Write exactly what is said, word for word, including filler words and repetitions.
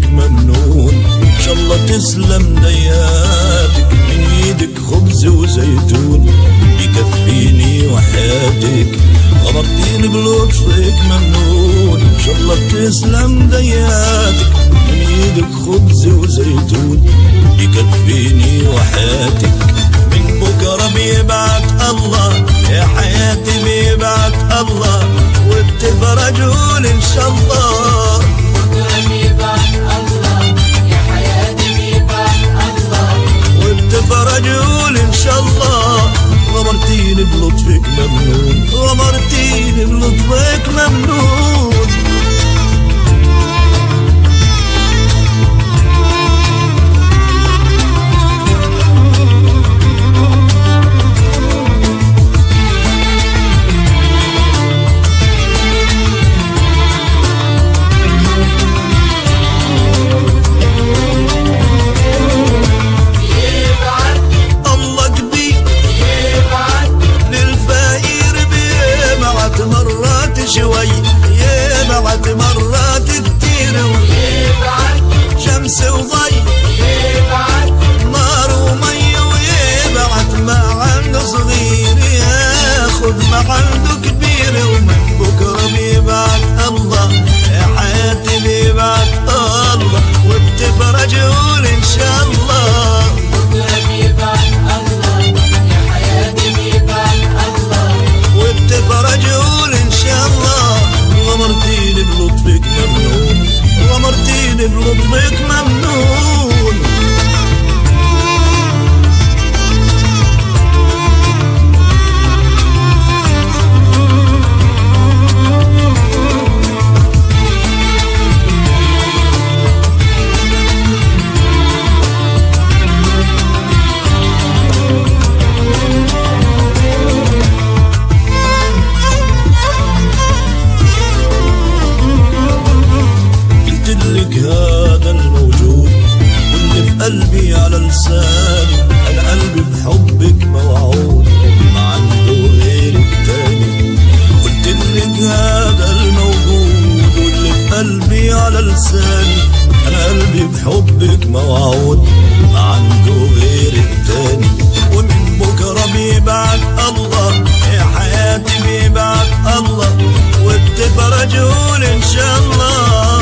لطفك ممنون. ان شاء الله تسلم دياتك، من ايدك خبز وزيتون يكفيني وحياتك، غمرتيني بلطفك ممنون. ان شاء الله تسلم دياتك، من ايدك خبز وزيتون يكفيني وحياتك. من بكره بيبعت الله يا حياتي، بيبعت الله وبتفرجون ان شاء الله. بكره بيبعت الله يا حياتي، بيبعت الله وبتفرجون ان شاء الله. غمرتيني بلطفك ممنون، غمرتيني بلطفك ممنون. شوي يبعت مرات كتير، يبعت شمس وضي، يبعت نار ومي، ويبعت ما عنده صغير ياخد ما عنده كبير. ومن بكره بيبعت الله يا حياتي، بيبعت الله وبتفرجون ان شاء الله. بكره بيبعت الله يا حياتي، بيبعت الله وبتفرجون ان شاء الله. غمرتيني بلطفك ممنون، غمرتيني بلطفك ممنون. هذا الموجود واللي في قلبي على لساني، انا قلبي بحبك موعود ما عنده غيرك تاني. قلتلك هذا الموجود واللي في قلبي على لساني، انا قلبي بحبك موعود ما عنده غيرك تاني. ومن بكره بيبعت الله يا حياتي، بيبعت الله وبتفرجون ان شاء الله.